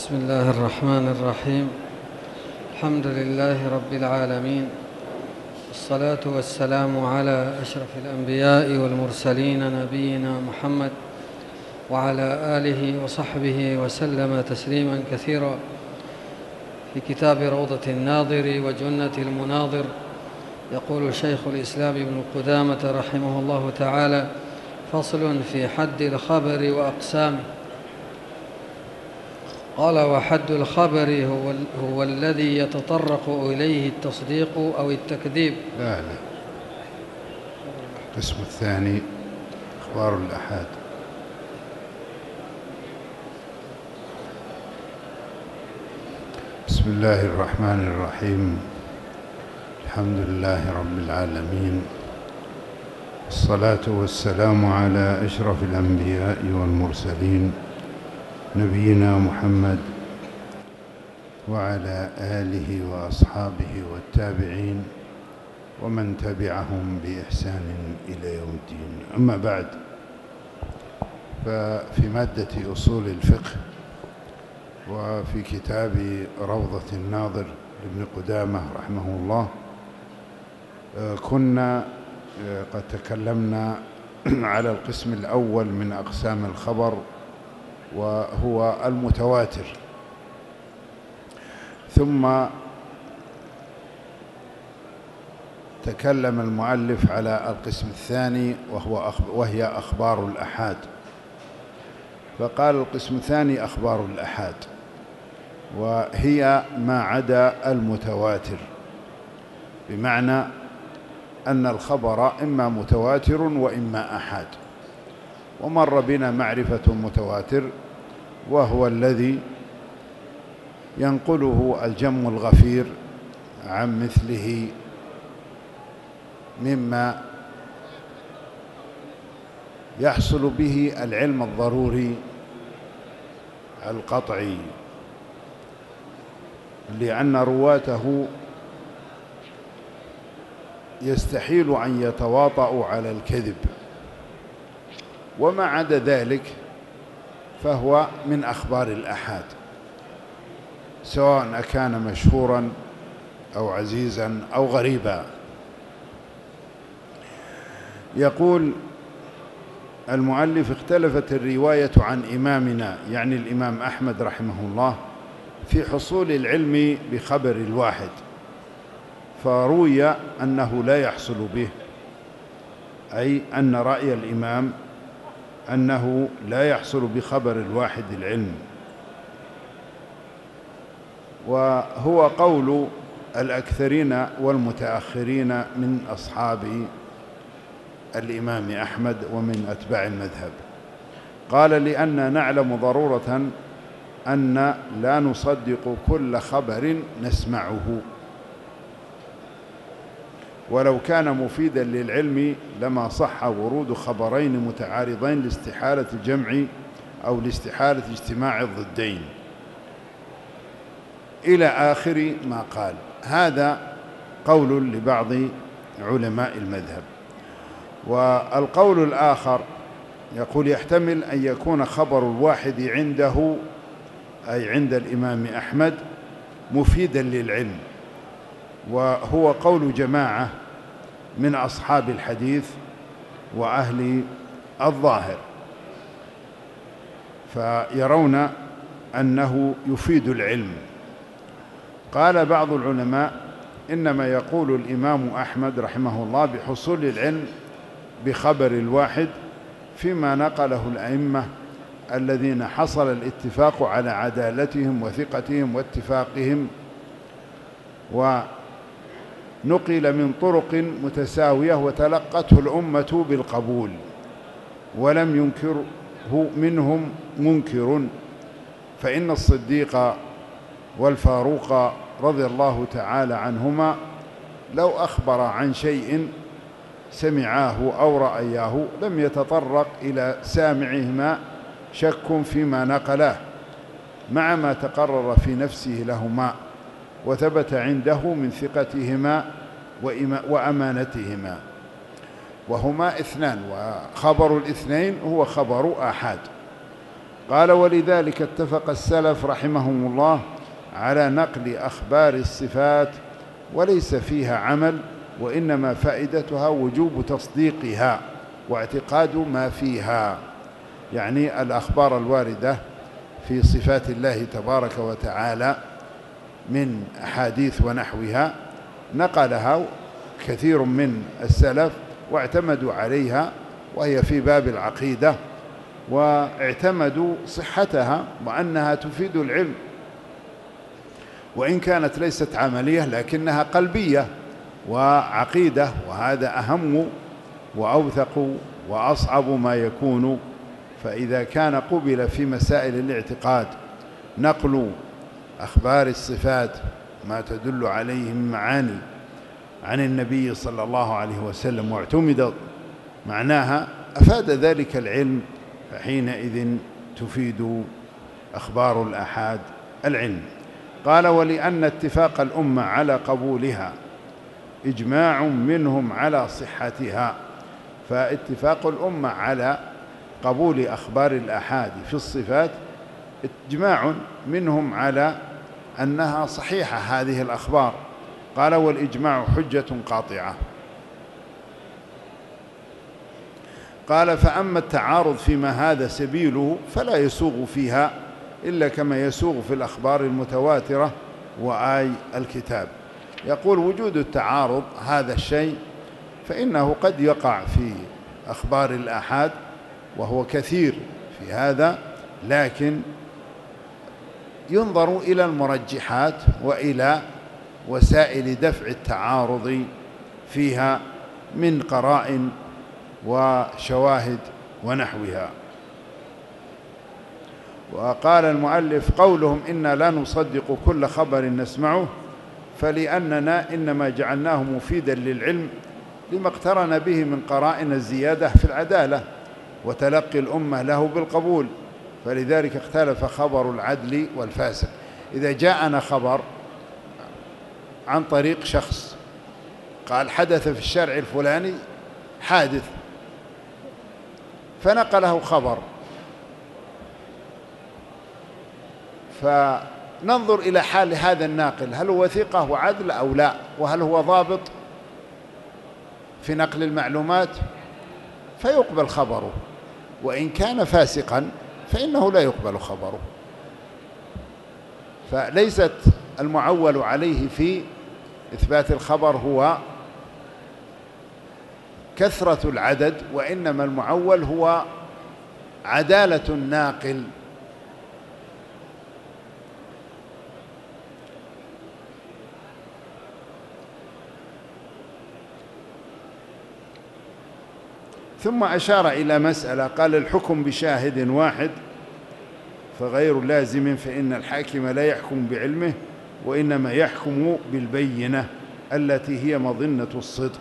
بسم الله الرحمن الرحيم. الحمد لله رب العالمين، والصلاة والسلام على أشرف الأنبياء والمرسلين نبينا محمد وعلى آله وصحبه وسلم تسليما كثيرا. في كتاب روضة الناظر وجنة المناظر يقول شيخ الإسلام ابن قدامة رحمه الله تعالى: فصل في حد الخبر وأقسامه. قال: وحد الخبر هو الذي يتطرق إليه التصديق أو التكذيب. لا القسم الثاني أخبار الآحاد. بسم الله الرحمن الرحيم. الحمد لله رب العالمين، الصلاة والسلام على أشرف الأنبياء والمرسلين نبينا محمد وعلى آله وأصحابه والتابعين ومن تبعهم بإحسان إلى يوم الدين. أما بعد، ففي مادة أصول الفقه وفي كتاب روضة الناظر لابن قدامة رحمه الله كنا قد تكلمنا على القسم الأول من أقسام الخبر، وهو المتواتر. ثم تكلم المؤلف على القسم الثاني وهي أخبار الآحاد، فقال: القسم الثاني أخبار الآحاد، وهي ما عدا المتواتر، بمعنى أن الخبر إما متواتر وإما آحاد. ومر بنا معرفة المتواتر، وهو الذي ينقله الجم الغفير عن مثله مما يحصل به العلم الضروري القطعي، لأن رواته يستحيل أن يتواطؤوا على الكذب، وما عدا ذلك فهو من أخبار الآحاد، سواء كان مشهورا أو عزيزا أو غريبا. يقول المؤلف: اختلفت الرواية عن إمامنا، يعني الإمام أحمد رحمه الله، في حصول العلم بخبر الواحد، فروي أنه لا يحصل به، أي أن رأي الإمام أنه لا يحصل بخبر الواحد العلم، وهو قول الأكثرين والمتأخرين من أصحاب الإمام أحمد ومن أتباع المذهب. قال: لأن نعلم ضرورة أن لا نصدق كل خبر نسمعه، ولو كان مفيدا للعلم لما صح ورود خبرين متعارضين لاستحالة الجمع أو لاستحالة اجتماع الضدين، إلى آخر ما قال. هذا قول لبعض علماء المذهب. والقول الآخر يقول: يحتمل أن يكون خبر الواحد عنده، أي عند الإمام أحمد، مفيدا للعلم، وهو قول جماعة من أصحاب الحديث وأهل الظاهر، فيرون أنه يفيد العلم. قال بعض العلماء: إنما يقول الإمام أحمد رحمه الله بحصول العلم بخبر الواحد فيما نقله الأئمة الذين حصل الاتفاق على عدالتهم وثقتهم واتفاقهم، ونقل من طرق متساوية وتلقته الأمة بالقبول، ولم ينكره منهم منكر، فإن الصديق والفاروق رضي الله تعالى عنهما لو أخبر عن شيء سمعاه أو رأياه لم يتطرق إلى سامعهما شك فيما نقلاه، مع ما تقرر في نفسه لهما وثبت عنده من ثقتهما وأمانتهما، وهما اثنان، وخبر الاثنين هو خبر آحاد. قال: ولذلك اتفق السلف رحمهم الله على نقل أخبار الصفات وليس فيها عمل، وإنما فائدتها وجوب تصديقها واعتقاد ما فيها. يعني الأخبار الواردة في صفات الله تبارك وتعالى من أحاديث ونحوها نقلها كثير من السلف واعتمدوا عليها، وهي في باب العقيدة، واعتمدوا صحتها وأنها تفيد العلم، وإن كانت ليست عملية لكنها قلبية وعقيدة، وهذا أهم وأوثق وأصعب ما يكون. فإذا كان قبل في مسائل الاعتقاد نقل أخبار الصفات ما تدل عليه من معاني عن النبي صلى الله عليه وسلم واعتمد معناها، أفاد ذلك العلم، فحينئذ تفيد أخبار الآحاد العلم. قال: ولأن اتفاق الأمة على قبولها إجماع منهم على صحتها. فاتفاق الأمة على قبول أخبار الآحاد في الصفات إجماع منهم على أنها صحيحة هذه الأخبار. قال: والإجماع حجة قاطعة. قال: فأما التعارض فيما هذا سبيله فلا يسوغ فيها إلا كما يسوغ في الأخبار المتواترة وآي الكتاب. يقول: وجود التعارض هذا الشيء فإنه قد يقع في أخبار الآحاد، وهو كثير في هذا، لكن ينظر إلى المرجحات وإلى وسائل دفع التعارض فيها من قرائن وشواهد ونحوها. وقال المؤلف: قولهم إنا لا نصدق كل خبر نسمعه، فلأننا إنما جعلناه مفيدا للعلم لما اقترن به من قرائن الزيادة في العدالة وتلقي الأمة له بالقبول، فلذلك اختلف خبر العدل والفاسق. إذا جاءنا خبر عن طريق شخص قال حدث في الشارع الفلاني حادث، فنقله خبر، فننظر إلى حال هذا الناقل، هل هو ثقة وعدل أو لا، وهل هو ضابط في نقل المعلومات، فيقبل خبره، وإن كان فاسقا فإنه لا يقبل خبره. فليست المعول عليه في إثبات الخبر هو كثرة العدد، وإنما المعول هو عدالة الناقل. ثم أشار إلى مسألة، قال: الحكم بشاهد واحد فغير لازم، فإن الحاكم لا يحكم بعلمه وإنما يحكم بالبينة التي هي مظنة الصدق.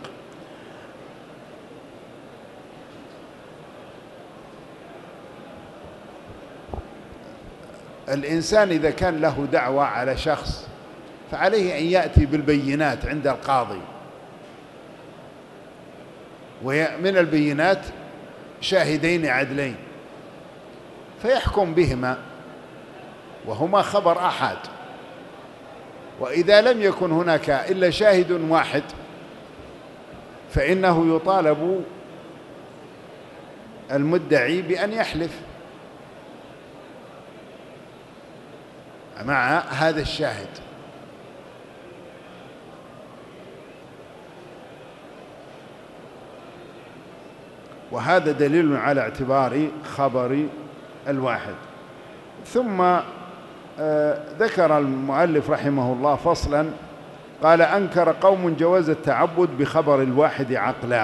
الإنسان إذا كان له دعوة على شخص فعليه أن يأتي بالبينات عند القاضي، ومن البينات شاهدين عدلين، فيحكم بهما وهما خبر أحد. وإذا لم يكن هناك إلا شاهد واحد فإنه يطالب المدعي بأن يحلف مع هذا الشاهد. وهذا دليل على اعتبار خبر الواحد. ثم ذكر المؤلف رحمه الله فصلا، قال: أنكر قوم جواز التعبد بخبر الواحد عقلا،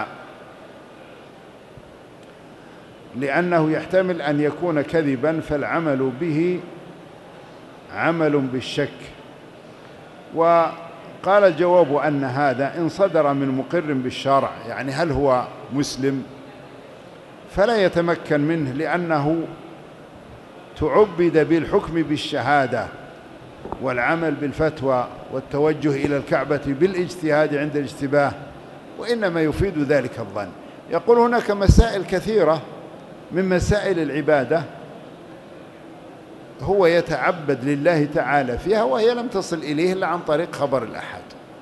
لأنه يحتمل أن يكون كذبا، فالعمل به عمل بالشك. وقال الجواب أن هذا إن صدر من مقر بالشرع، يعني هل هو مسلم، فلا يتمكن منه، لأنه تعبد بالحكم بالشهادة والعمل بالفتوى والتوجه إلى الكعبة بالاجتهاد عند الاشتباه، وإنما يفيد ذلك الظن. يقول: هناك مسائل كثيرة من مسائل العبادة هو يتعبد لله تعالى فيها، وهي لم تصل إليه إلا عن طريق خبر الأحد.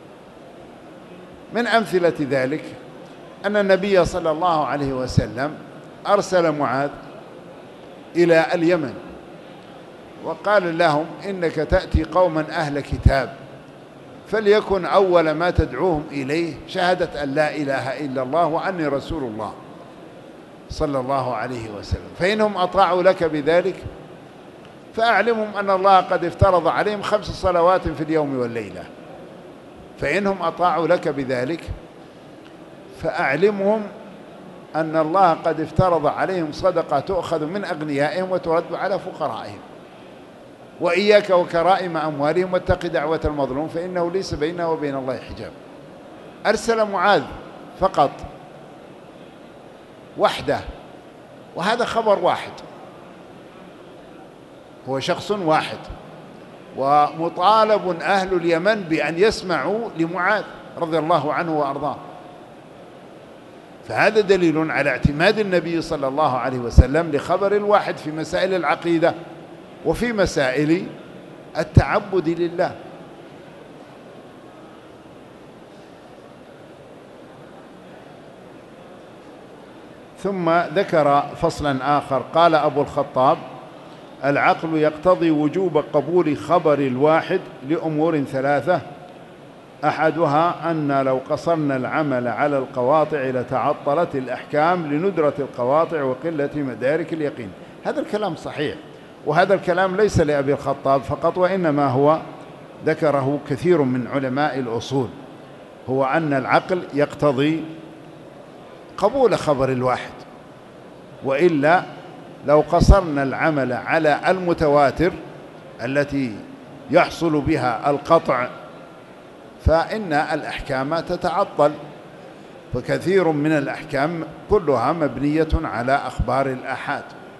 من أمثلة ذلك أن النبي صلى الله عليه وسلم أرسل معاذ إلى اليمن وقال لهم: إنك تأتي قوما أهل كتاب، فليكن أول ما تدعوهم إليه شهادة أن لا إله إلا الله وأني رسول الله صلى الله عليه وسلم، فإنهم أطاعوا لك بذلك فأعلمهم أن الله قد افترض عليهم 5 صلوات في اليوم والليلة. فإنهم أطاعوا لك بذلك فأعلمهم أن الله قد افترض عليهم صدقة تؤخذ من أغنيائهم وترد على فقرائهم. وإياك وكرائم أموالهم واتق دعوة المظلوم فإنه ليس بينه وبين الله حجاب. أرسل معاذ فقط وحده، وهذا خبر واحد، هو شخص واحد، ومطالب أهل اليمن بأن يسمعوا لمعاذ رضي الله عنه وأرضاه. فهذا دليل على اعتماد النبي صلى الله عليه وسلم لخبر الواحد في مسائل العقيدة وفي مسائل التعبد لله. ثم ذكر فصلا آخر قال أبو الخطاب: العقل يقتضي وجوب قبول خبر الواحد لأمور 3، أحدها أن لو قصرنا العمل على القواطع لتعطلت الأحكام لندرة القواطع وقلة مدارك اليقين. هذا الكلام صحيح، وهذا الكلام ليس لأبي الخطاب فقط، وإنما هو ذكره كثير من علماء الأصول، هو أن العقل يقتضي قبول خبر الواحد، وإلا لو قصرنا العمل على المتواتر التي يحصل بها القطع فإن الأحكام تتعطل، فكثير من الأحكام كلها مبنية على أخبار الآحاد.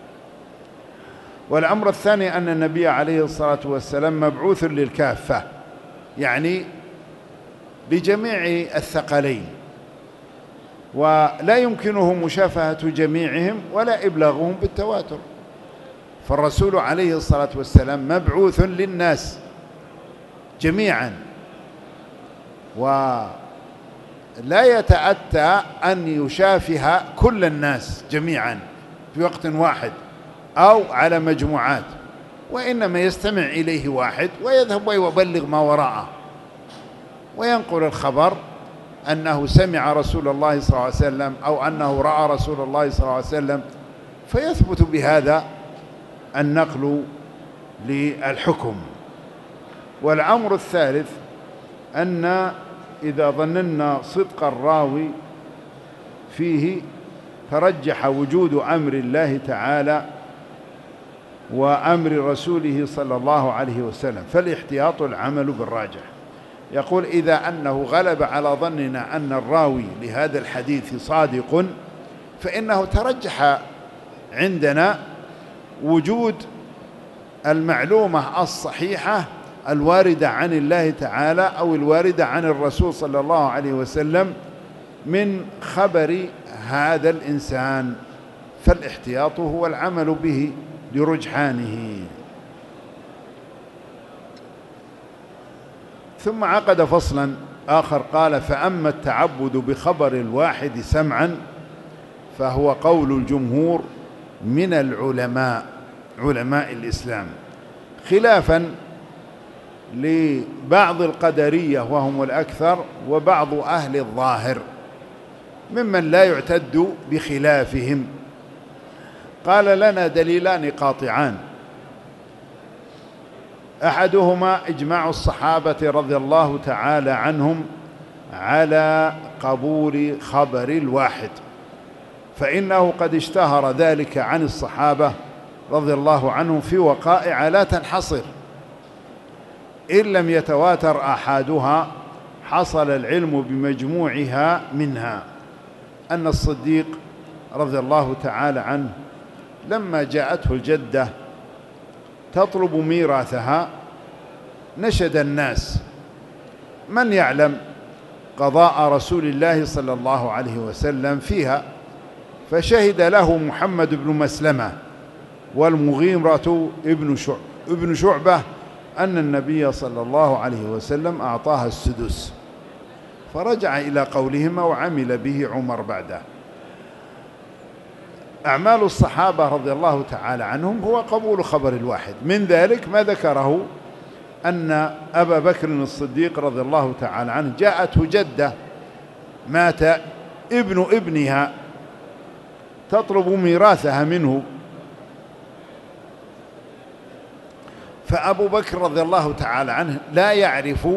والأمر الثاني أن النبي عليه الصلاة والسلام مبعوث للكافة، يعني لجميع الثقلين، ولا يمكنه مشافهة جميعهم ولا إبلاغهم بالتواتر. فالرسول عليه الصلاة والسلام مبعوث للناس جميعا، ولا يتأتى أن يشافه كل الناس جميعا في وقت واحد أو على مجموعات، وإنما يستمع إليه واحد ويذهب ويبلغ ما وراءه وينقل الخبر أنه سمع رسول الله صلى الله عليه وسلم أو أنه رأى رسول الله صلى الله عليه وسلم، فيثبت بهذا النقل للحكم. والأمر الثالث أن إذا ظننا صدق الراوي فيه فرجح وجود أمر الله تعالى وأمر رسوله صلى الله عليه وسلم، فالاحتياط العمل بالراجح. يقول: إذا أنه غلب على ظننا أن الراوي لهذا الحديث صادق فإنه ترجح عندنا وجود المعلومة الصحيحة الواردة عن الله تعالى أو الواردة عن الرسول صلى الله عليه وسلم من خبر هذا الإنسان، فالاحتياط هو العمل به لرجحانه. ثم عقد فصلا آخر قال: فأما التعبد بخبر الواحد سمعا فهو قول الجمهور من العلماء، علماء الإسلام، خلافا لبعض القدرية وهم الأكثر وبعض أهل الظاهر ممن لا يعتد بخلافهم. قال: لنا دليلان قاطعان، أحدهما إجماع الصحابة رضي الله تعالى عنهم على قبول خبر الواحد، فإنه قد اشتهر ذلك عن الصحابة رضي الله عنهم في وقائع لا تنحصر، إن لم يتواتر آحادها حصل العلم بمجموعها منها. أن الصديق رضي الله تعالى عنه لما جاءته الجدة تطلب ميراثها نشد الناس من يعلم قضاء رسول الله صلى الله عليه وسلم فيها، فشهد له محمد بن مسلمة والمغيرة ابن شعبة أن النبي صلى الله عليه وسلم أعطاها السدس، فرجع إلى قولهما وعمل به عمر بعده. أعمال الصحابة رضي الله تعالى عنهم هو قبول خبر الواحد. من ذلك ما ذكره أن أبا بكر الصديق رضي الله تعالى عنه جاءته جدة مات ابن ابنها تطلب ميراثها منه، فأبو بكر رضي الله تعالى عنه لا يعرف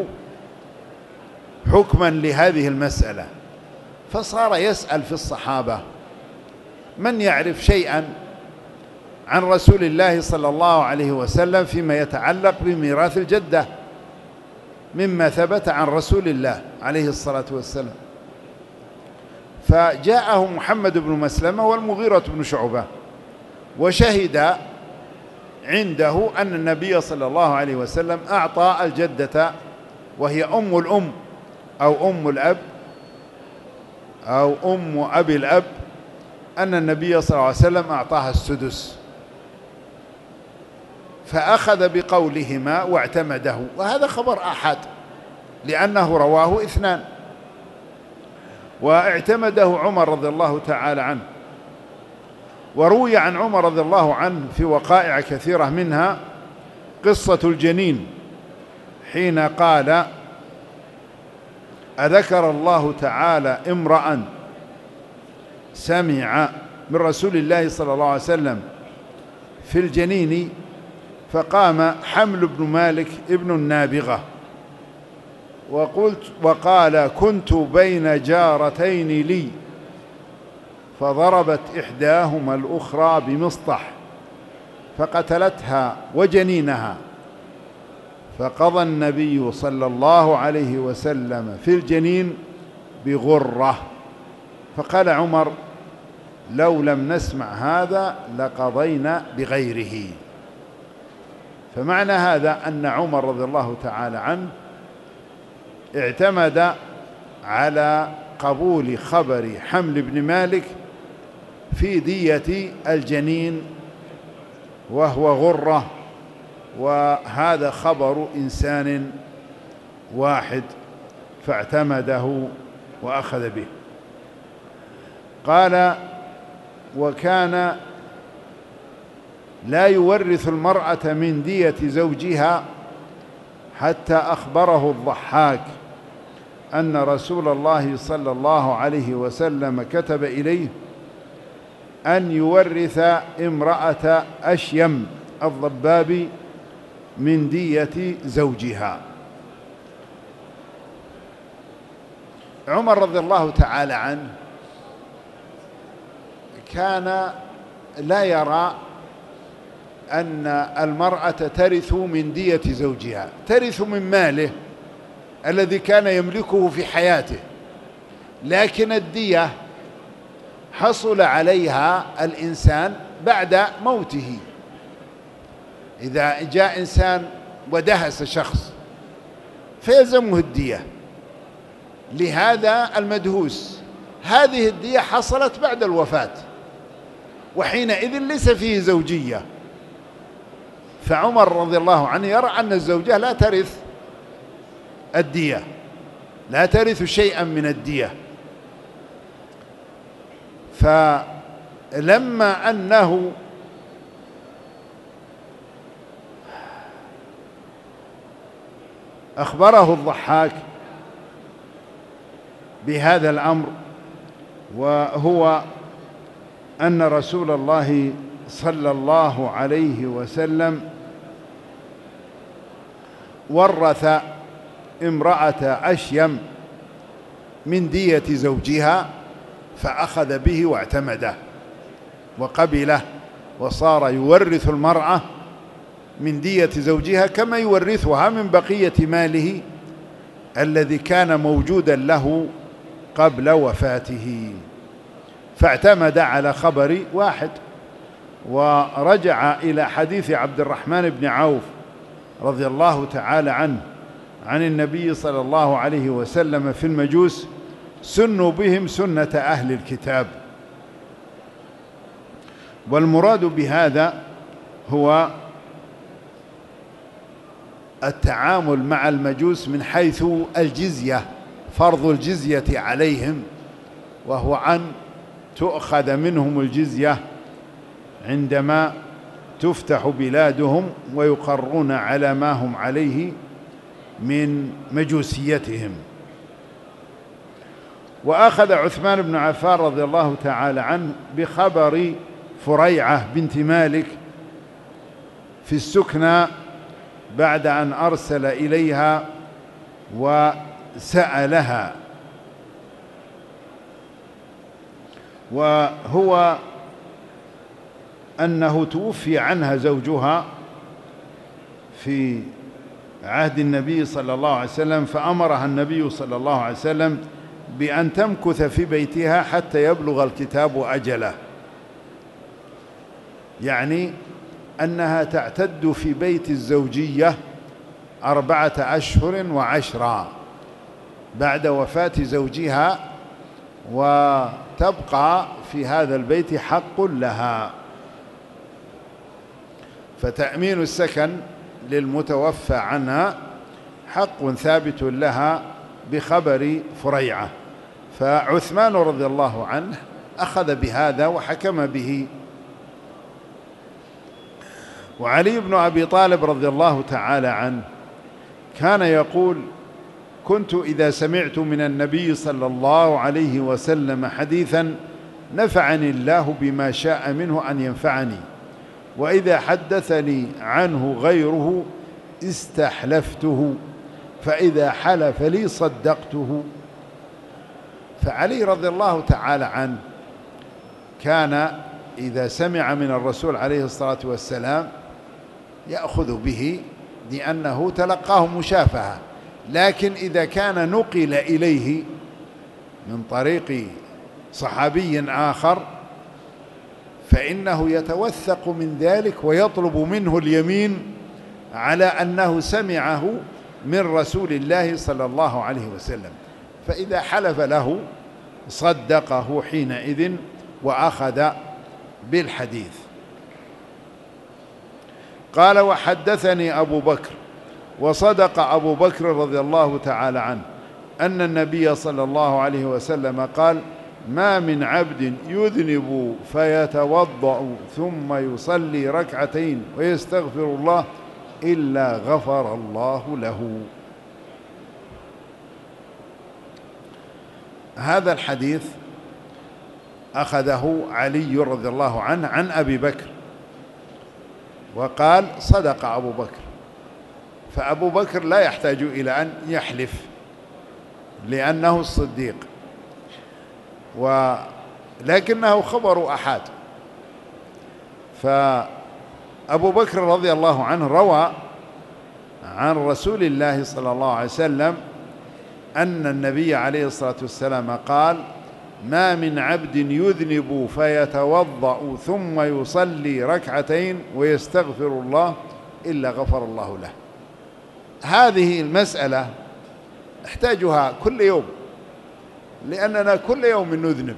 حكما لهذه المسألة، فصار يسأل في الصحابة من يعرف شيئا عن رسول الله صلى الله عليه وسلم فيما يتعلق بميراث الجدة مما ثبت عن رسول الله عليه الصلاة والسلام. فجاءه محمد بن مسلمة والمغيرة بن شعبة وشهد عنده أن النبي صلى الله عليه وسلم أعطى الجدة وهي أم الأم أو أم الأب أو أم أبي الأب، أن النبي صلى الله عليه وسلم أعطاها السدس، فأخذ بقولهما واعتمده. وهذا خبر أحد لأنه رواه اثنان، واعتمده عمر رضي الله تعالى عنه. وروي عن عمر رضي الله عنه في وقائع كثيرة، منها قصة الجنين حين قال: أذكر الله تعالى امرأ سمع من رسول الله صلى الله عليه وسلم في الجنين، فقام حمل بن مالك ابن النابغة وقال: كنت بين جارتين لي فضربت إحداهما الأخرى بمسطح فقتلتها وجنينها، فقضى النبي صلى الله عليه وسلم في الجنين بغرة. فقال عمر: لو لم نسمع هذا لقضينا بغيره. فمعنى هذا أن عمر رضي الله تعالى عنه اعتمد على قبول خبر حمل بن مالك في دية الجنين وهو غرة، وهذا خبر إنسان واحد، فاعتمده وأخذ به. قال: وكان لا يورث المرأة من دية زوجها حتى أخبره الضحاك أن رسول الله صلى الله عليه وسلم كتب إليه أن يورث امرأة أشيم الضباب من دية زوجها. عمر رضي الله تعالى عنه كان لا يرى أن المرأة ترث من دية زوجها، ترث من ماله الذي كان يملكه في حياته، لكن الدية حصل عليها الإنسان بعد موته. إذا جاء إنسان ودهس شخص فيلزمه الدية لهذا المدهوس، هذه الدية حصلت بعد الوفاة، وحينئذ ليس فيه زوجية. فعمر رضي الله عنه يرى أن الزوجة لا ترث الدية، لا ترث شيئا من الدية. فلما أنه أخبره الضحاك بهذا الأمر، وهو أن رسول الله صلى الله عليه وسلم ورث امرأة أشيم من دية زوجها، فأخذ به واعتمده وقبله، وصار يورث المرأة من دية زوجها كما يورثها من بقية ماله الذي كان موجودا له قبل وفاته. فاعتمد على خبر واحد، ورجع إلى حديث عبد الرحمن بن عوف رضي الله تعالى عنه عن النبي صلى الله عليه وسلم في المجوس: سنوا بهم سنة أهل الكتاب. والمراد بهذا هو التعامل مع المجوس من حيث الجزية، فرض الجزية عليهم، وهو أن تؤخذ منهم الجزية عندما تفتح بلادهم ويقرون على ما هم عليه من مجوسيتهم. وأخذ عثمان بن عفان رضي الله تعالى عنه بخبر فريعة بنت مالك في السكنى بعد أن أرسل إليها وسألها، وهو أنه توفي عنها زوجها في عهد النبي صلى الله عليه وسلم، فأمرها النبي صلى الله عليه وسلم بأن تمكث في بيتها حتى يبلغ الكتاب أجله، يعني أنها تعتد في بيت الزوجية 4 أشهر و10 بعد وفاة زوجها، وتبقى في هذا البيت حق لها. فتأمين السكن للمتوفى عنها حق ثابت لها بخبر فريعة، فعثمان رضي الله عنه أخذ بهذا وحكم به. وعلي بن أبي طالب رضي الله تعالى عنه كان يقول: كنت إذا سمعت من النبي صلى الله عليه وسلم حديثا نفعني الله بما شاء منه أن ينفعني، وإذا حدثني عنه غيره استحلفته، فإذا حلف لي صدقته. فعلي رضي الله تعالى عنه كان إذا سمع من الرسول عليه الصلاة والسلام يأخذ به لأنه تلقاه مشافهة، لكن إذا كان نقل إليه من طريق صحابي آخر فإنه يتوثق من ذلك ويطلب منه اليمين على أنه سمعه من رسول الله صلى الله عليه وسلم، فإذا حلف له صدقه حينئذ وأخذ بالحديث. قال: وحدثني أبو بكر، وصدق أبو بكر رضي الله تعالى عنه، أن النبي صلى الله عليه وسلم قال: ما من عبد يذنب فيتوضأ ثم يصلي ركعتين ويستغفر الله إلا غفر الله له. هذا الحديث أخذه علي رضي الله عنه عن أبي بكر، وقال: صدق أبو بكر. فأبو بكر لا يحتاج إلى أن يحلف لأنه الصديق، ولكنه خبر أحاد. فأبو بكر رضي الله عنه روى عن رسول الله صلى الله عليه وسلم أن النبي عليه الصلاة والسلام قال: ما من عبد يذنب فيتوضأ ثم يصلي ركعتين ويستغفر الله إلا غفر الله له. هذه المسألة احتاجها كل يوم، لأننا كل يوم نذنب،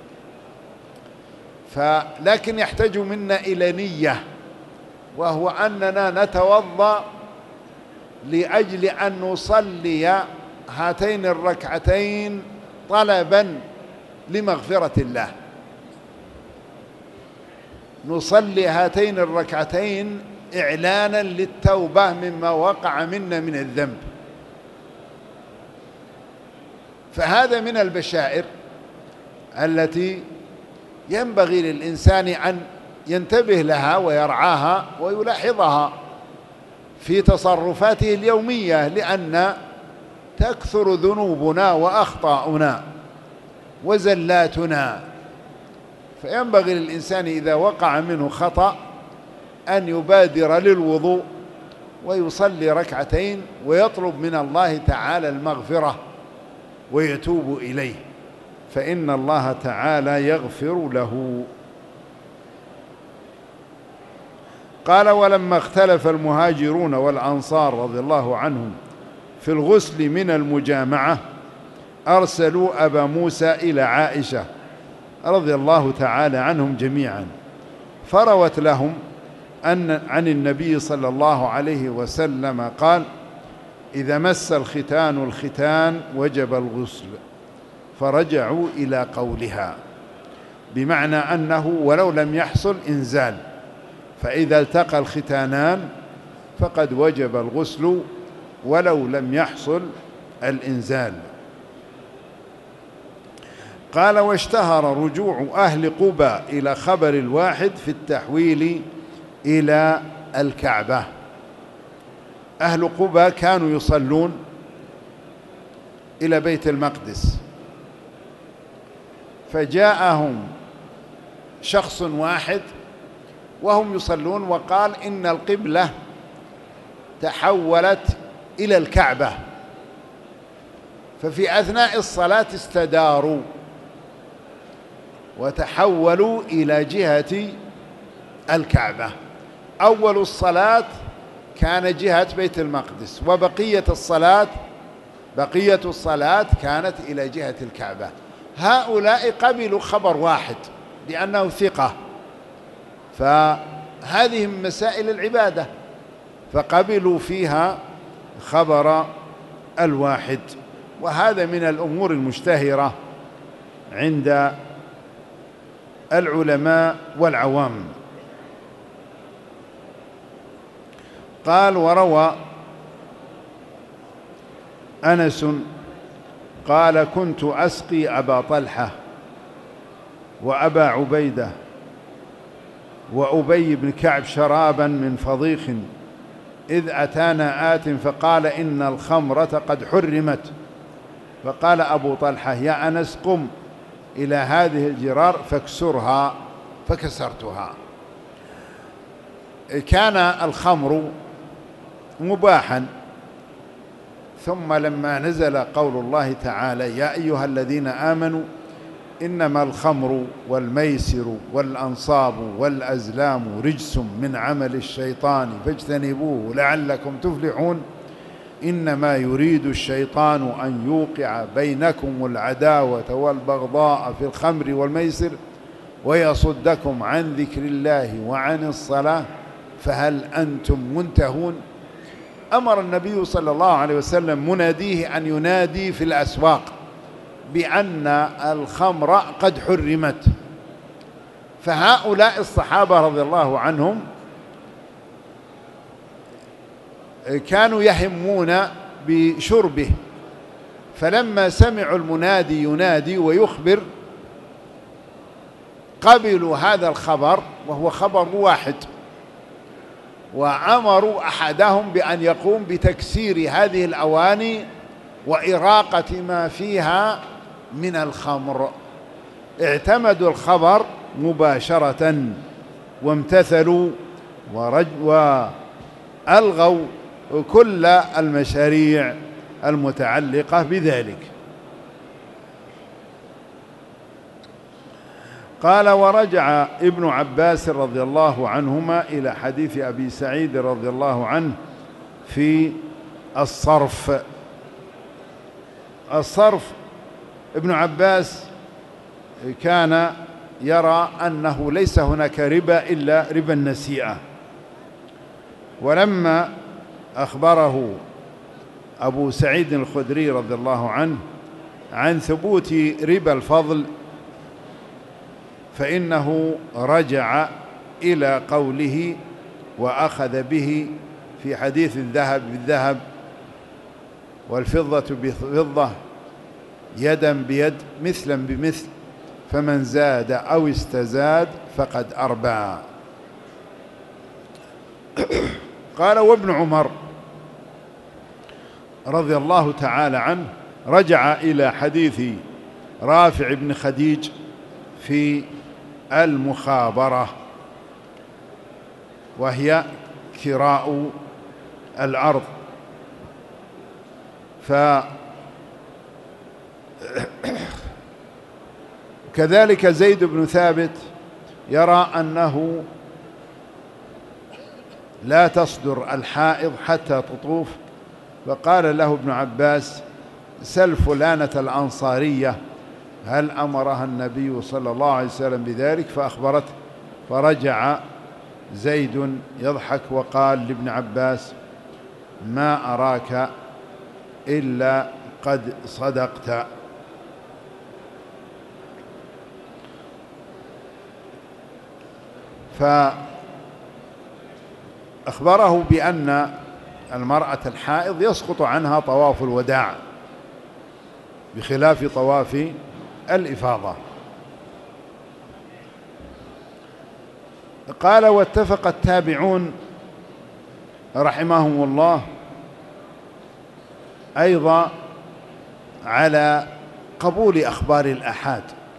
لكن يحتاج منا إلى نية، وهو أننا نتوضأ لأجل أن نصلي هاتين الركعتين طلبا لمغفرة الله، نصلي هاتين الركعتين إعلانا للتوبة مما وقع منا من الذنب. فهذا من البشائر التي ينبغي للإنسان أن ينتبه لها ويرعاها ويلاحظها في تصرفاته اليومية، لأن تكثر ذنوبنا وأخطاؤنا وزلاتنا، فينبغي للإنسان إذا وقع منه خطأ أن يبادر للوضوء ويصلي ركعتين ويطلب من الله تعالى المغفرة ويتوب إليه، فإن الله تعالى يغفر له. قال: ولما اختلف المهاجرون والأنصار رضي الله عنهم في الغسل من المجامعة أرسلوا أبا موسى إلى عائشة رضي الله تعالى عنهم جميعا، فروت لهم عن النبي صلى الله عليه وسلم قال: إذا مس الختان الختان وجب الغسل، فرجعوا إلى قولها، بمعنى أنه ولو لم يحصل إنزال، فإذا التقى الختانان فقد وجب الغسل ولو لم يحصل الإنزال. قال: واشتهر رجوع أهل قباء إلى خبر الواحد في التحويل إلى الكعبة. أهل قباء كانوا يصلون إلى بيت المقدس، فجاءهم شخص واحد وهم يصلون وقال إن القبلة تحولت إلى الكعبة، ففي أثناء الصلاة استداروا وتحولوا إلى جهة الكعبة. أول الصلاة كان جهة بيت المقدس، وبقية الصلاة كانت إلى جهة الكعبة. هؤلاء قبلوا خبر واحد لأنه ثقة، فهذه من مسائل العبادة، فقبلوا فيها خبر الواحد، وهذا من الأمور المشتهرة عند العلماء والعوام. قال: وروى أنس قال: كنت أسقي أبا طلحة وأبا عبيدة وأبي بن كعب شرابا من فضيخ، إذ أتانا آت فقال: إن الخمرة قد حرمت. فقال أبو طلحة: يا أنس، قم إلى هذه الجرار فاكسرها، فكسرتها. كان الخمر مباحا، ثم لما نزل قول الله تعالى: يا أيها الذين آمنوا إنما الخمر والميسر والأنصاب والأزلام رجس من عمل الشيطان فاجتنبوه لعلكم تفلحون، إنما يريد الشيطان أن يوقع بينكم العداوة والبغضاء في الخمر والميسر ويصدكم عن ذكر الله وعن الصلاة فهل أنتم منتهون. أمر النبي صلى الله عليه وسلم مناديه أن ينادي في الأسواق بأن الخمر قد حرمت، فهؤلاء الصحابة رضي الله عنهم كانوا يهمون بشربه، فلما سمعوا المنادي ينادي ويخبر قبلوا هذا الخبر، وهو خبر واحد، وأمروا أحدهم بأن يقوم بتكسير هذه الأواني وإراقة ما فيها من الخمر. اعتمدوا الخبر مباشرة وامتثلوا وألغوا كل المشاريع المتعلقة بذلك. قال: ورجع ابن عباس رضي الله عنهما إلى حديث أبي سعيد رضي الله عنه في الصرف. ابن عباس كان يرى أنه ليس هناك ربا إلا ربا النسيئة، ولما أخبره أبو سعيد الخدري رضي الله عنه عن ثبوت ربا الفضل فإنه رجع إلى قوله وأخذ به في حديث الذهب بالذهب والفضة بفضة يدا بيد مثلا بمثل، فمن زاد أو استزاد فقد أربى. قال: وابن عمر رضي الله تعالى عنه رجع إلى حديث رافع بن خديج في المخابرة، وهي كراء الأرض، كذلك زيد بن ثابت يرى أنه لا تصدر الحائض حتى تطوف، فقال له ابن عباس: سل فلانة الأنصارية هل أمرها النبي صلى الله عليه وسلم بذلك؟ فأخبرته، فرجع زيد يضحك وقال لابن عباس: ما أراك إلا قد صدقت. فأخبره بأن المرأة الحائض يسقط عنها طواف الوداع بخلاف طواف الإفاضة. قال: واتفق التابعون رحمهم الله أيضا على قبول أخبار الآحاد،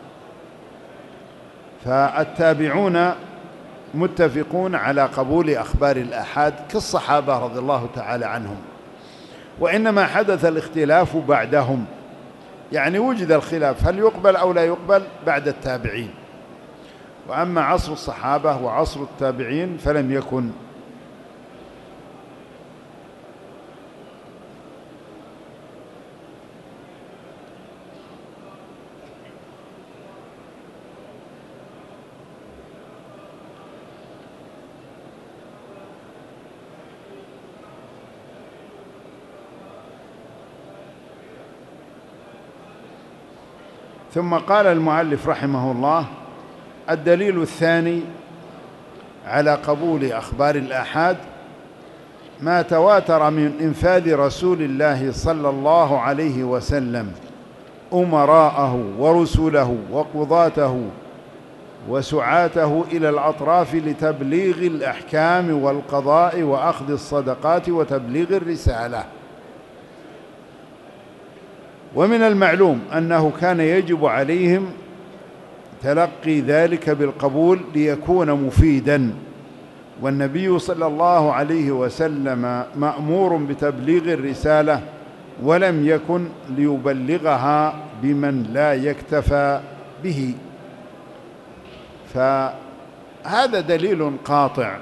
فالتابعون متفقون على قبول أخبار الآحاد كالصحابة رضي الله تعالى عنهم، وإنما حدث الاختلاف بعدهم، يعني وجد الخلاف هل يقبل أو لا يقبل بعد التابعين، وأما عصر الصحابة وعصر التابعين فلم يكن. ثم قال المؤلف رحمه الله: الدليل الثاني على قبول أخبار الآحاد ما تواتر من إنفاذ رسول الله صلى الله عليه وسلم أمراءه ورسله وقضاته وسعاته إلى الأطراف لتبليغ الأحكام والقضاء وأخذ الصدقات وتبليغ الرسالة. ومن المعلوم أنه كان يجب عليهم تلقي ذلك بالقبول ليكون مفيدا، والنبي صلى الله عليه وسلم مأمور بتبليغ الرسالة ولم يكن ليبلغها بمن لا يكتفى به. فهذا دليل قاطع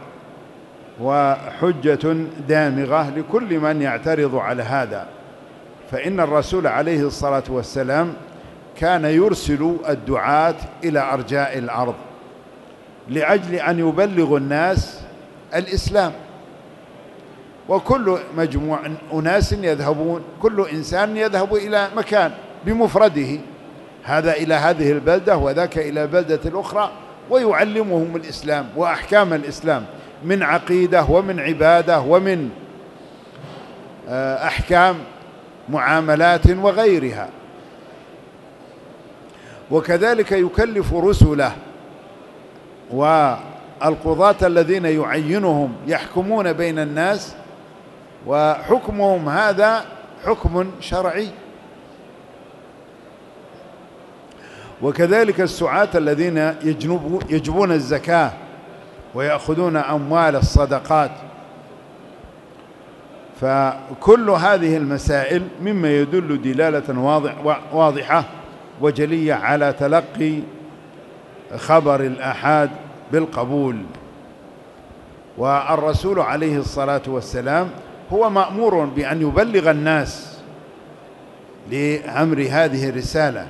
وحجة دامغة لكل من يعترض على هذا، فإن الرسول عليه الصلاة والسلام كان يرسل الدعاة إلى أرجاء الأرض لأجل أن يبلغ الناس الإسلام، وكل مجموع أناس يذهبون، كل إنسان يذهب إلى مكان بمفرده، هذا إلى هذه البلدة وذاك إلى بلدة الأخرى، ويعلمهم الإسلام وأحكام الإسلام من عقيدة ومن عبادة ومن أحكام معاملات وغيرها. وكذلك يكلف رسله والقضاة الذين يعينهم يحكمون بين الناس، وحكمهم هذا حكم شرعي. وكذلك السعاة الذين يجبون الزكاة ويأخذون أموال الصدقات. فكل هذه المسائل مما يدل دلالة واضحة وجلية على تلقي خبر الآحاد بالقبول. والرسول عليه الصلاة والسلام هو مأمور بأن يبلغ الناس لأمر هذه الرسالة،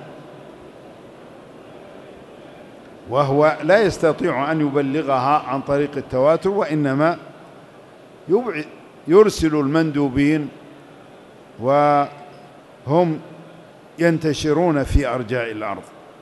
وهو لا يستطيع أن يبلغها عن طريق التواتر، وإنما يرسل المندوبين وهم ينتشرون في أرجاء الأرض.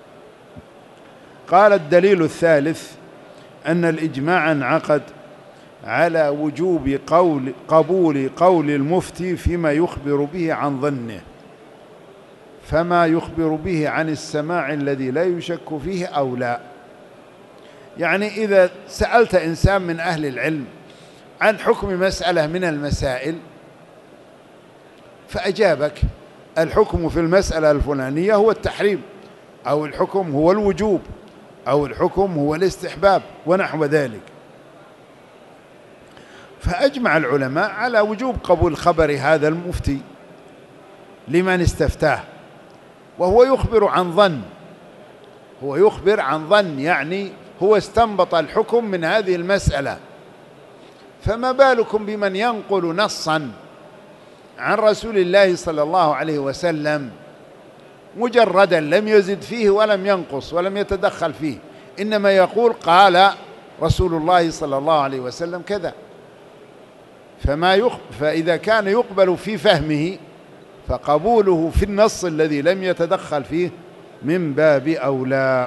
قال: الدليل الثالث أن الإجماع انعقد على وجوب قبول قول المفتي فيما يخبر به عن ظنه، فما يخبر به عن السماع الذي لا يشك فيه أو لا. يعني إذا سألت إنسان من أهل العلم عن حكم مسألة من المسائل فأجابك الحكم في المسألة الفلانية هو التحريم، أو الحكم هو الوجوب، أو الحكم هو الاستحباب ونحو ذلك، فأجمع العلماء على وجوب قبول خبر هذا المفتي لمن استفتاه، وهو يخبر عن ظن، هو يخبر عن ظن، يعني هو استنبط الحكم من هذه المسألة، فما بالكم بمن ينقل نصا عن رسول الله صلى الله عليه وسلم مجردا، لم يزد فيه ولم ينقص ولم يتدخل فيه، إنما يقول قال رسول الله صلى الله عليه وسلم كذا. فإذا كان يقبل في فهمه فقبوله في النص الذي لم يتدخل فيه من باب أولى.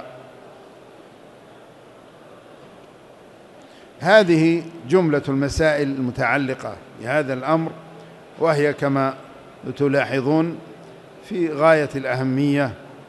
هذه جملة المسائل المتعلقة بهذا الأمر، وهي كما تلاحظون في غاية الأهمية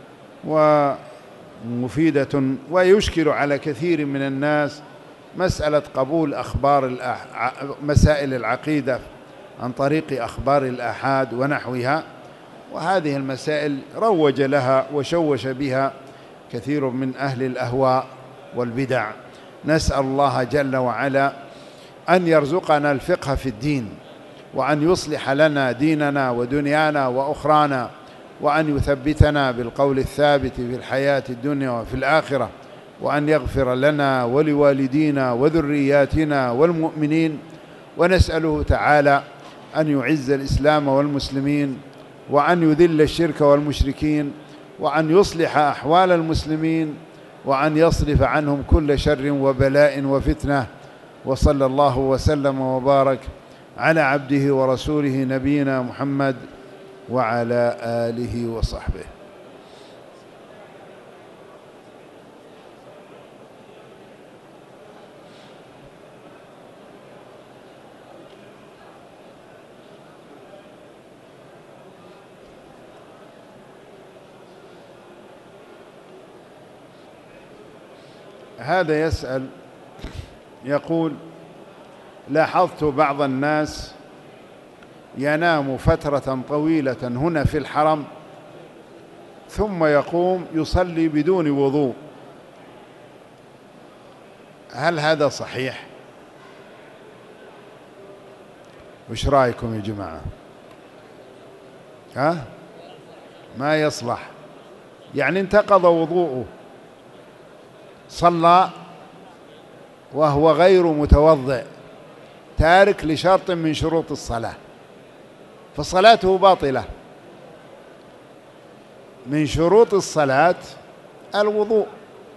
ومفيدة، ويشكل على كثير من الناس مسألة قبول مسائل العقيدة عن طريق أخبار الآحاد ونحوها، وهذه المسائل روج لها وشوش بها كثير من أهل الأهواء والبدع. نسأل الله جل وعلا أن يرزقنا الفقه في الدين، وأن يصلح لنا ديننا ودنيانا وأخرانا، وأن يثبتنا بالقول الثابت في الحياة الدنيا وفي الآخرة، وأن يغفر لنا ولوالدينا وذرياتنا والمؤمنين. ونسأله تعالى أن يعز الإسلام والمسلمين، وأن يذل الشرك والمشركين، وأن يصلح أحوال المسلمين، وأن يصرف عنهم كل شر وبلاء وفتنة. وصلى الله وسلم وبارك على عبده ورسوله نبينا محمد وعلى آله وصحبه. هذا يسأل يقول: لاحظت بعض الناس ينام فترة طويلة هنا في الحرم ثم يقوم يصلي بدون وضوء، هل هذا صحيح؟ وش رأيكم يا جماعة؟ ما يصلح، يعني انتقض وضوءه، صلى وهو غير متوضئ، تارك لشرط من شروط الصلاة، فصلاته باطلة. من شروط الصلاة الوضوء،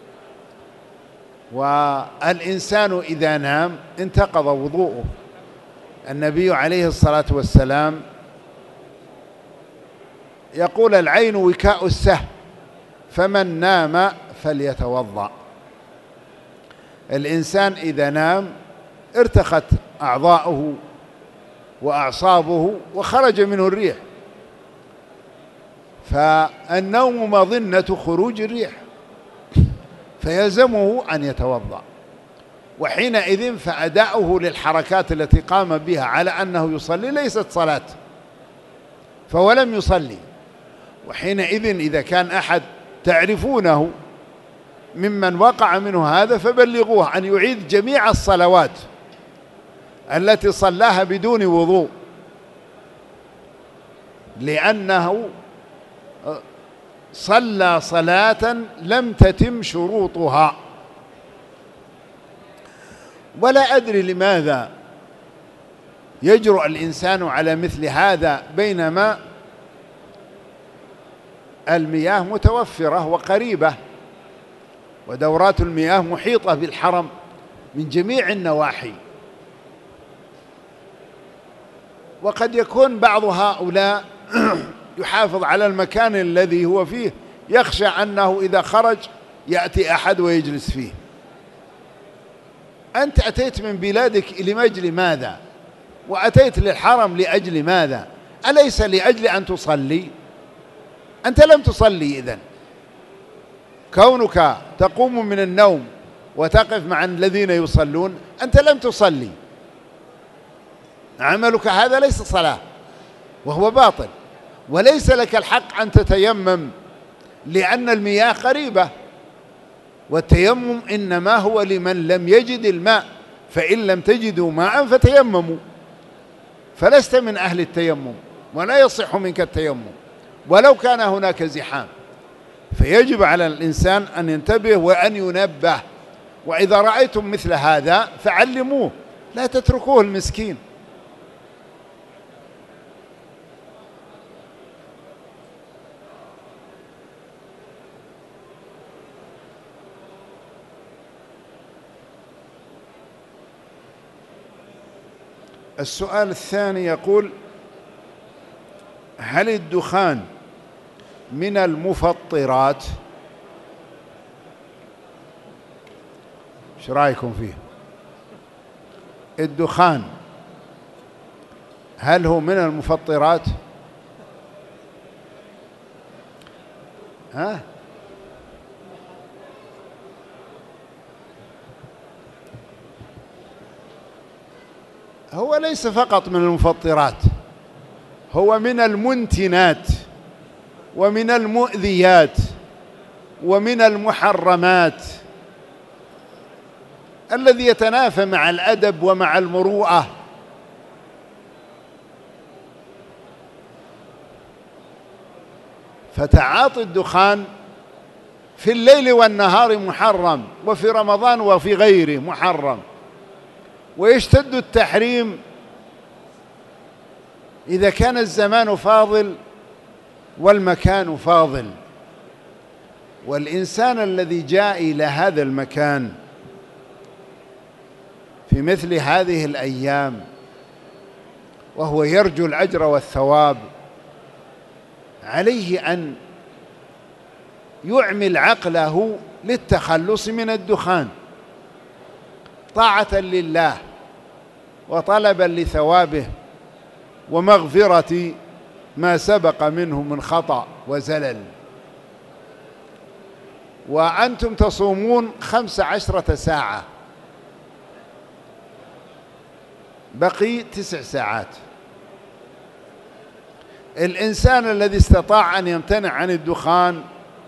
والإنسان إذا نام انتقض وضوءه. النبي عليه الصلاة والسلام يقول: العين وكاء السهم، فمن نام فليتوضأ. الإنسان إذا نام ارتخت أعضاؤه وأعصابه وخرج منه الريح، فالنوم مظنة خروج الريح، فيلزمه أن يتوضأ. وحينئذ فأداؤه للحركات التي قام بها على أنه يصلي ليست صلاة، فهو لم يصلي. وحينئذ إذا كان أحد تعرفونه ممن وقع منه هذا فبلغوه أن يعيد جميع الصلوات التي صلاها بدون وضوء، لأنه صلى صلاة لم تتم شروطها. ولا أدري لماذا يجرؤ الإنسان على مثل هذا بينما المياه متوفرة وقريبة، ودورات المياه محيطة بالحرم من جميع النواحي. وقد يكون بعض هؤلاء يحافظ على المكان الذي هو فيه، يخشى أنه إذا خرج يأتي أحد ويجلس فيه. أنت أتيت من بلادك لمجل ماذا؟ وأتيت للحرم لأجل ماذا؟ أليس لأجل أن تصلي؟ أنت لم تصلي. إذن كونك تقوم من النوم وتقف مع الذين يصلون أنت لم تصلي، عملك هذا ليس صلاة وهو باطل. وليس لك الحق أن تتيمم لأن المياه قريبة، والتيمم إنما هو لمن لم يجد الماء، فإن لم تجدوا ماء فتيمموا، فلست من أهل التيمم ولا يصح منك التيمم ولو كان هناك زحام. فيجب على الإنسان أن ينتبه وأن ينبه، وإذا رأيتم مثل هذا فعلموه، لا تتركوه المسكين. السؤال الثاني يقول: هل الدخان من المفطرات؟ ايش رايكم فيه؟ الدخان هل هو من المفطرات؟ ها؟ هو ليس فقط من المفطرات، هو من المنتنات ومن المؤذيات ومن المحرمات، الذي يتنافى مع الأدب ومع المروءة. فتعاطي الدخان في الليل والنهار محرم، وفي رمضان وفي غيره محرم، ويشتد التحريم إذا كان الزمان فاضل والمكان فاضل. والإنسان الذي جاء إلى هذا المكان في مثل هذه الأيام وهو يرجو الأجر والثواب، عليه أن يعمل عقله للتخلص من الدخان طاعة لله وطلبا لثوابه ومغفرة ما سبق منه من خطأ وزلل. وأنتم تصومون 15 ساعة، بقي 9 ساعات. الإنسان الذي استطاع أن يمتنع عن الدخان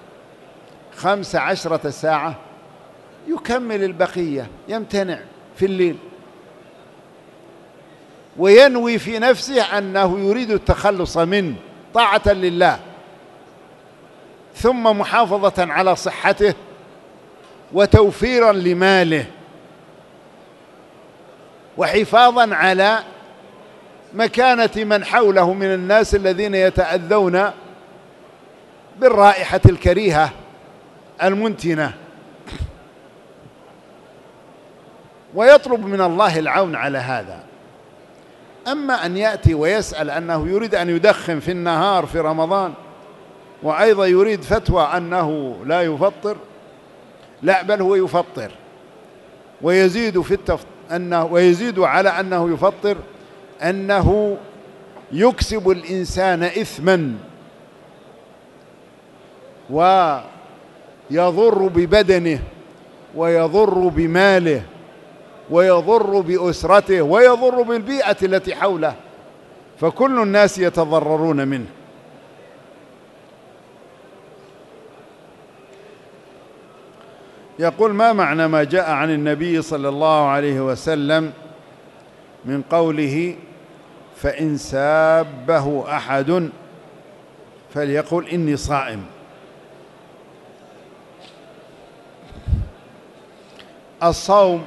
15 ساعة يكمل البقية، يمتنع في الليل وينوي في نفسه أنه يريد التخلص منه طاعة لله، ثم محافظة على صحته وتوفيرا لماله وحفاظا على مكانة من حوله من الناس الذين يتأذون بالرائحة الكريهة المنتنة، ويطلب من الله العون على هذا. أما أن يأتي ويسأل أنه يريد أن يدخن في النهار في رمضان وأيضا يريد فتوى أنه لا يفطر، لا، بل هو يفطر ويزيد ويزيد على أنه يفطر أنه يكسب الإنسان إثما ويضر ببدنه ويضر بماله ويضر بأسرته ويضر بالبيئة التي حوله، فكل الناس يتضررون منه. يقول: ما معنى ما جاء عن النبي صلى الله عليه وسلم من قوله: فإن سابه أحد فليقل إني صائم؟ الصوم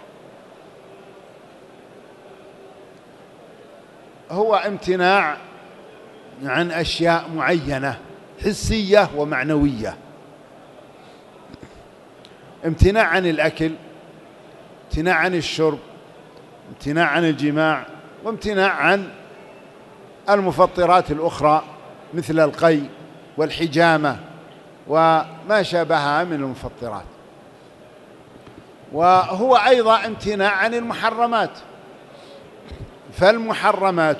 هو امتناع عن أشياء معينة حسية ومعنوية، امتناع عن الأكل، امتناع عن الشرب، امتناع عن الجماع، وامتناع عن المفطرات الأخرى مثل القي والحجامة وما شابهها من المفطرات. وهو أيضا امتناع عن المحرمات، فالمحرمات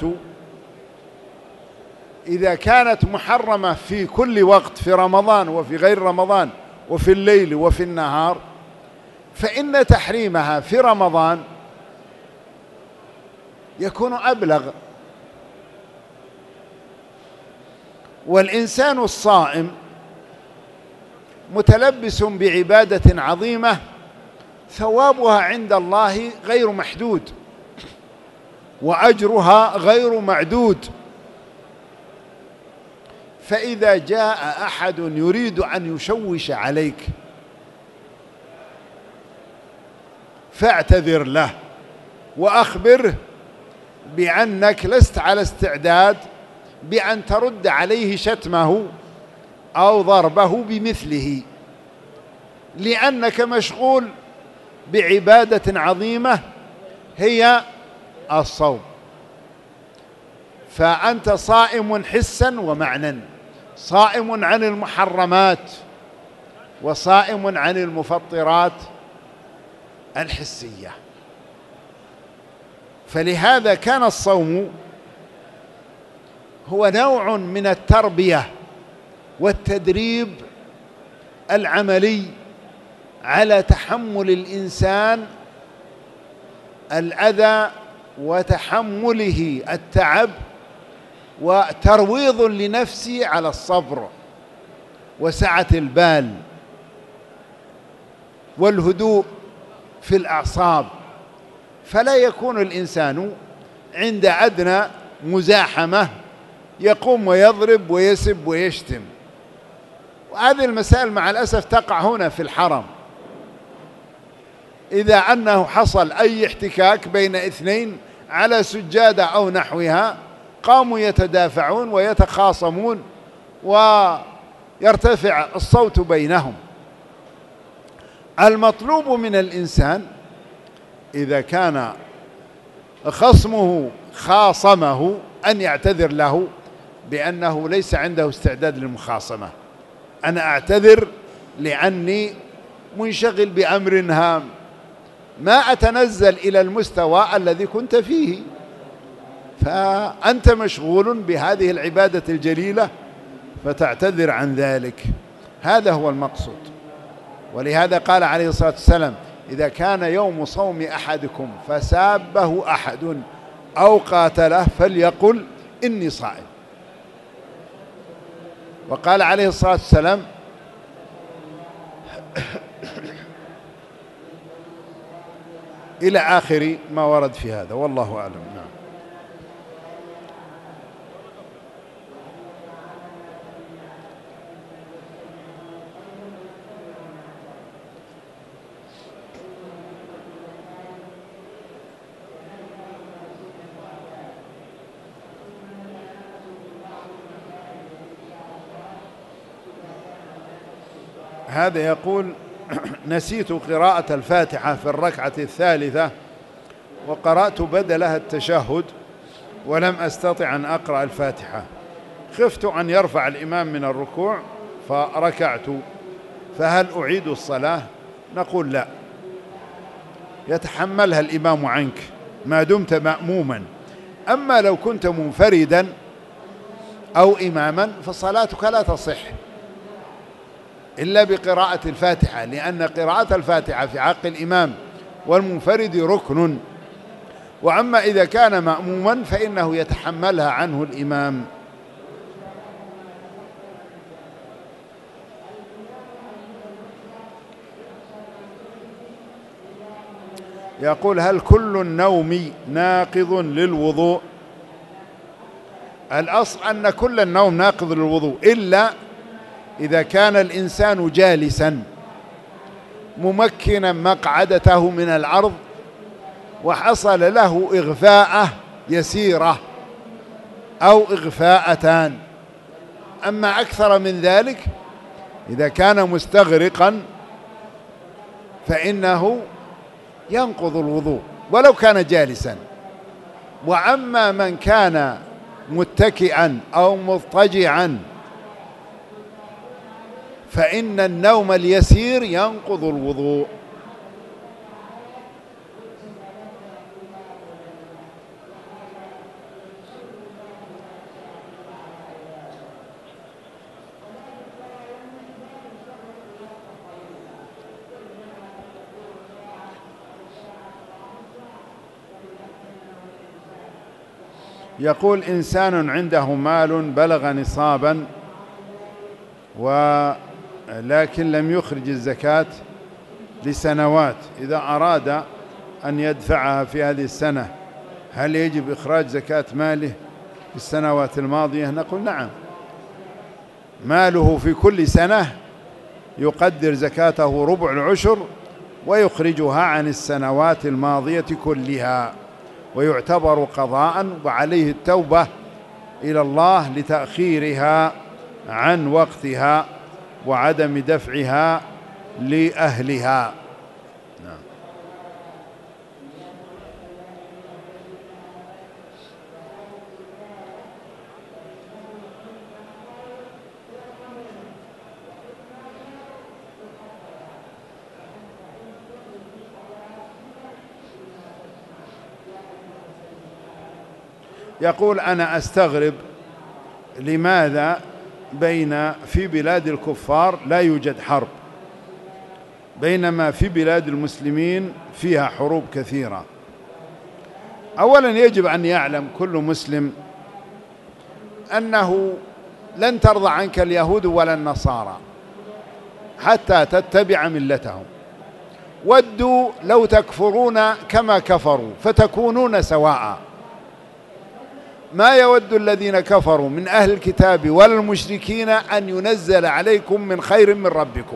إذا كانت محرمة في كل وقت في رمضان وفي غير رمضان وفي الليل وفي النهار، فإن تحريمها في رمضان يكون أبلغ. والإنسان الصائم متلبس بعبادة عظيمة ثوابها عند الله غير محدود وأجرها غير معدود. فإذا جاء أحد يريد أن يشوش عليك فاعتذر له وأخبره بأنك لست على استعداد بأن ترد عليه شتمه أو ضربه بمثله، لأنك مشغول بعبادة عظيمة هي الصوم. فأنت صائم حسا ومعنى، صائم عن المحرمات وصائم عن المفطرات الحسية. فلهذا كان الصوم هو نوع من التربية والتدريب العملي على تحمل الإنسان الأذى وتحمله التعب، وترويض لنفسه على الصبر وسعة البال والهدوء في الأعصاب، فلا يكون الإنسان عند أدنى مزاحمة يقوم ويضرب ويسب ويشتم. وهذه المسائل مع الأسف تقع هنا في الحرم، إذا أنه حصل أي احتكاك بين اثنين على سجادة أو نحوها قاموا يتدافعون ويتخاصمون ويرتفع الصوت بينهم. المطلوب من الإنسان إذا كان خصمه خاصمه أن يعتذر له بأنه ليس عنده استعداد للمخاصمة، أنا أعتذر لأني منشغل بأمر هام، ما أتنزل إلى المستوى الذي كنت فيه، فأنت مشغول بهذه العبادة الجليلة فتعتذر عن ذلك. هذا هو المقصود. ولهذا قال عليه الصلاة والسلام: إذا كان يوم صوم أحدكم فسابه أحد أو قاتله فليقل إني صائم. وقال عليه الصلاة والسلام: إلى آخر ما ورد في هذا، والله أعلم. نعم. هذا يقول: نسيت قراءة الفاتحة في الركعة الثالثة وقرأت بدلها التشهد ولم أستطع أن أقرأ الفاتحة، خفت أن يرفع الإمام من الركوع فركعت، فهل أعيد الصلاة؟ نقول لا، يتحملها الإمام عنك ما دمت مأموما. أما لو كنت منفردا أو إماما فصلاتك لا تصح إلا بقراءة الفاتحة، لأن قراءة الفاتحة في حق الإمام والمنفرد ركن. وأما إذا كان مأموما فإنه يتحملها عنه الإمام. يقول: هل كل النوم ناقض للوضوء؟ الأصل أن كل النوم ناقض للوضوء، إلا إذا كان الإنسان جالسا ممكنا مقعدته من العرض وحصل له إغفاءة يسيرة أو إغفاءتان. أما أكثر من ذلك إذا كان مستغرقا فإنه ينقض الوضوء ولو كان جالسا. وأما من كان متكئا أو مضطجعا فإن النوم اليسير ينقض الوضوء. يقول: إنسان عنده مال بلغ نصابا ولكن لم يخرج الزكاة لسنوات، إذا أراد أن يدفعها في هذه السنة هل يجب إخراج زكاة ماله في السنوات الماضية؟ نقول نعم، ماله في كل سنة يقدر زكاته ربع العشر ويخرجها عن السنوات الماضية كلها، ويعتبر قضاء، وعليه التوبة إلى الله لتأخيرها عن وقتها وعدم دفعها لأهلها. نعم. يقول: أنا أستغرب لماذا في بلاد الكفار لا يوجد حرب، بينما في بلاد المسلمين فيها حروب كثيرة. أولا يجب أن يعلم كل مسلم أنه لن ترضى عنك اليهود ولا النصارى حتى تتبع ملتهم. ودوا لو تكفرون كما كفروا فتكونون سواء. ما يود الذين كفروا من أهل الكتاب ولا المشركين أن ينزل عليكم من خير من ربكم.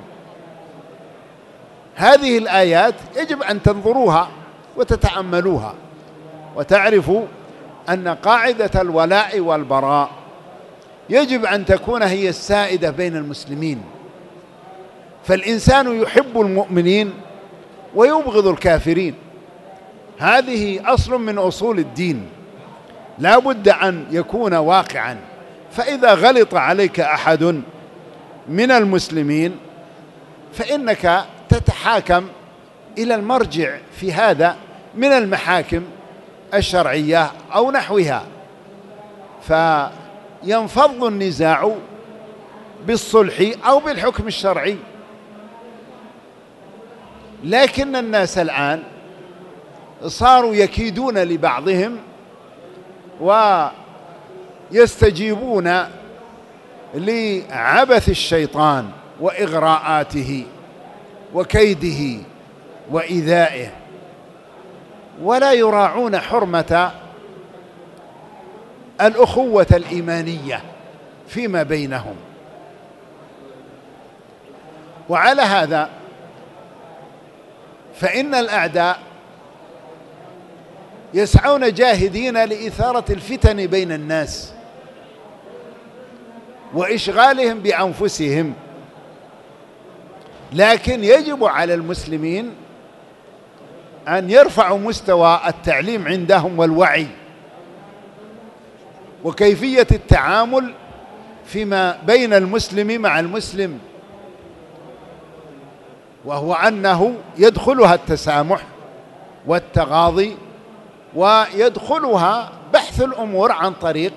هذه الآيات يجب أن تنظروها وتتأملوها وتعرفوا أن قاعدة الولاء والبراء يجب أن تكون هي السائدة بين المسلمين. فالإنسان يحب المؤمنين ويبغض الكافرين، هذه أصل من أصول الدين، لا بد أن يكون واقعا. فإذا غلط عليك أحد من المسلمين فإنك تتحاكم إلى المرجع في هذا من المحاكم الشرعية أو نحوها، فينفض النزاع بالصلح أو بالحكم الشرعي. لكن الناس الآن صاروا يكيدون لبعضهم ويستجيبون لعبث الشيطان وإغراءاته وكيده وإيذائه، ولا يراعون حرمة الأخوة الإيمانية فيما بينهم. وعلى هذا فإن الأعداء يسعون جاهدين لإثارة الفتن بين الناس وإشغالهم بأنفسهم، لكن يجب على المسلمين أن يرفعوا مستوى التعليم عندهم والوعي وكيفية التعامل فيما بين المسلم مع المسلم، وهو أنه يدخلها التسامح والتغاضي، ويدخلها بحث الأمور عن طريق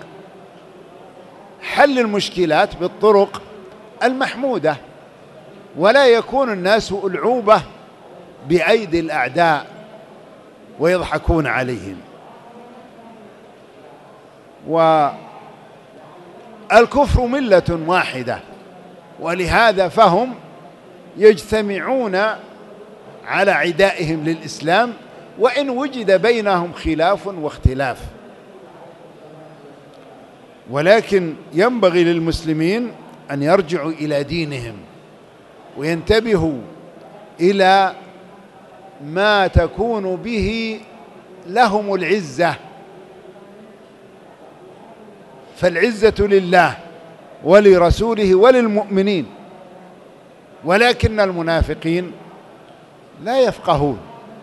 حل المشكلات بالطرق المحمودة، ولا يكون الناس ألعوبة بأيدي الأعداء ويضحكون عليهم. والكفر ملة واحدة، ولهذا فهم يجتمعون على عدائهم للإسلام وإن وجد بينهم خلاف واختلاف. ولكن ينبغي للمسلمين أن يرجعوا إلى دينهم وينتبهوا إلى ما تكون به لهم العزة، فالعزة لله ولرسوله وللمؤمنين، ولكن المنافقين لا يفقهون.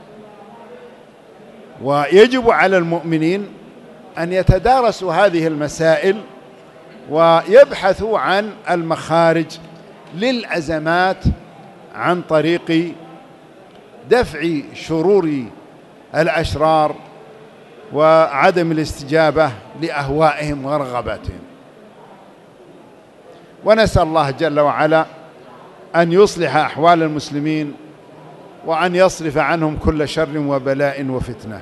ويجب على المؤمنين أن يتدارسوا هذه المسائل ويبحثوا عن المخارج للأزمات عن طريق دفع شرور الأشرار وعدم الاستجابة لأهوائهم ورغباتهم. ونسأل الله جل وعلا أن يصلح أحوال المسلمين وأن يصرف عنهم كل شر وبلاء وفتنة.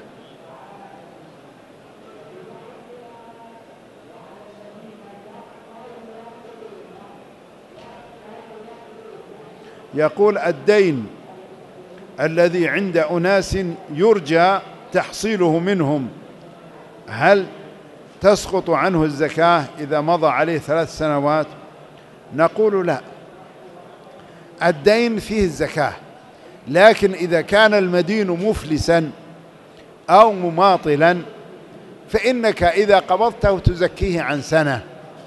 يقول: الدين الذي عند أناس يرجى تحصيله منهم هل تسقط عنه الزكاة إذا مضى عليه 3 سنوات؟ نقول لا، الدين فيه الزكاة، لكن إذا كان المدين مفلسا أو مماطلا فإنك إذا قبضته تزكيه عن سنة.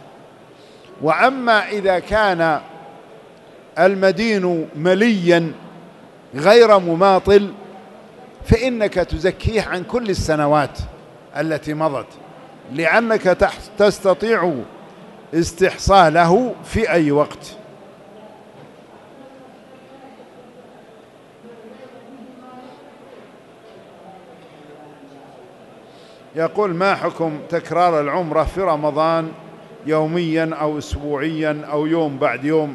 وأما إذا كان المدين مليا غير مماطل فإنك تزكيه عن كل السنوات التي مضت، لأنك تستطيع استحصاله في أي وقت. يقول: ما حكم تكرار العمرة في رمضان يوميا أو أسبوعيا أو يوم بعد يوم؟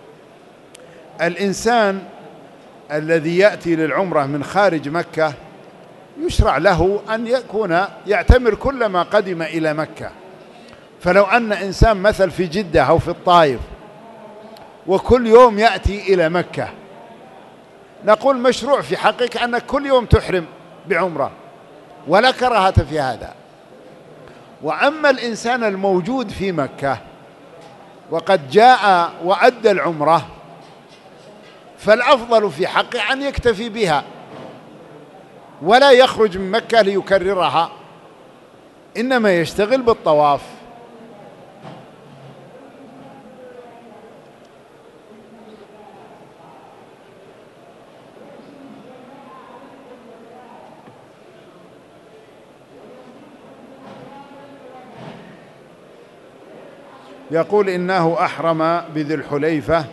الإنسان الذي يأتي للعمرة من خارج مكة يشرع له أن يعتمر كلما قدم إلى مكة. فلو أن إنسان مثل في جدة أو في الطائف وكل يوم يأتي إلى مكة، نقول مشروع في حقك أنك كل يوم تحرم بعمرة، ولا كراهة في هذا. وأما الإنسان الموجود في مكة وقد جاء وأدى العمرة، فالأفضل في حقه أن يكتفي بها ولا يخرج من مكة ليكررها، إنما يشتغل بالطواف. يقول: إنه أحرم بذي الحليفة،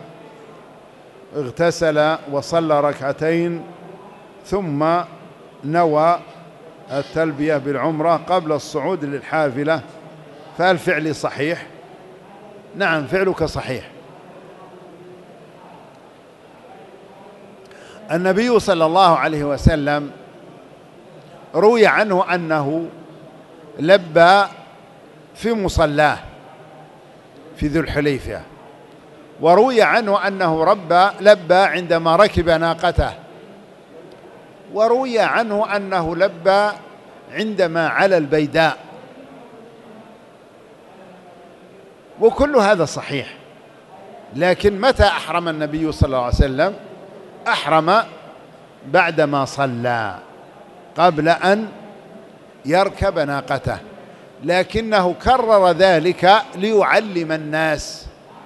اغتسل وصلى ركعتين ثم نوى التلبية بالعمرة قبل الصعود للحافلة، فهل فعلي صحيح؟ نعم، فعلك صحيح. النبي صلى الله عليه وسلم روي عنه أنه لبى في مصلاه في ذي الحليفة، وروي عنه أنه لبى عندما ركب ناقته، وروي عنه أنه لبى عندما على البيداء، وكل هذا صحيح. لكن متى أحرم النبي صلى الله عليه وسلم؟ أحرم بعدما صلى قبل أن يركب ناقته، لكنه كرر ذلك ليعلم الناس.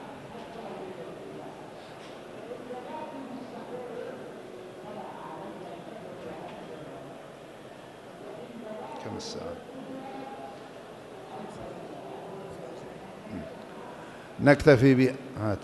كم الساعة؟ نكتفي ب هات.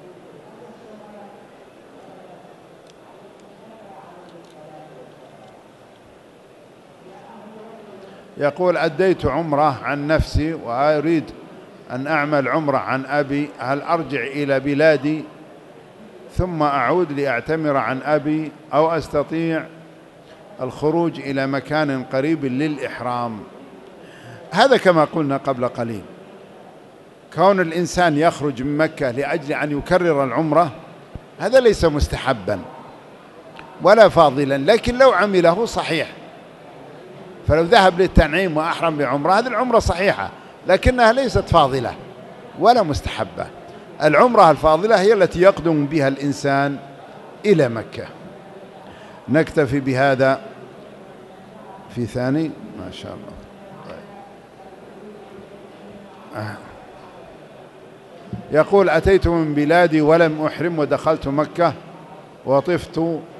يقول: أديت عمرة عن نفسي وأريد أن أعمل عمرة عن أبي، هل أرجع إلى بلادي ثم أعود لأعتمر عن أبي، أو أستطيع الخروج إلى مكان قريب للإحرام؟ هذا كما قلنا قبل قليل، كون الإنسان يخرج من مكة لأجل أن يكرر العمرة هذا ليس مستحبا ولا فاضلا، لكن لو عمله صحيح. فلو ذهب للتنعيم وأحرم بعمرة، هذه العمرة صحيحة لكنها ليست فاضلة ولا مستحبة. العمرة الفاضلة هي التي يقدم بها الإنسان إلى مكة. نكتفي بهذا في ثاني ما شاء الله. يقول: أتيت من بلادي ولم أحرم ودخلت مكة وطفت،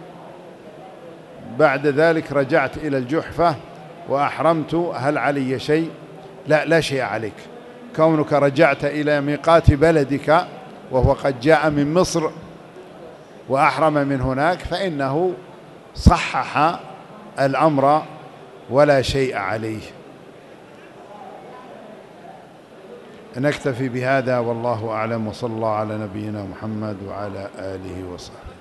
بعد ذلك رجعت إلى الجحفة وأحرمت، هل علي شيء؟ لا شيء عليك. كونك رجعت إلى ميقات بلدك وهو قد جاء من مصر وأحرم من هناك فإنه صحح الأمر ولا شيء عليه. نكتفي بهذا والله أعلم، وصلى الله على نبينا محمد وعلى آله وصحبه.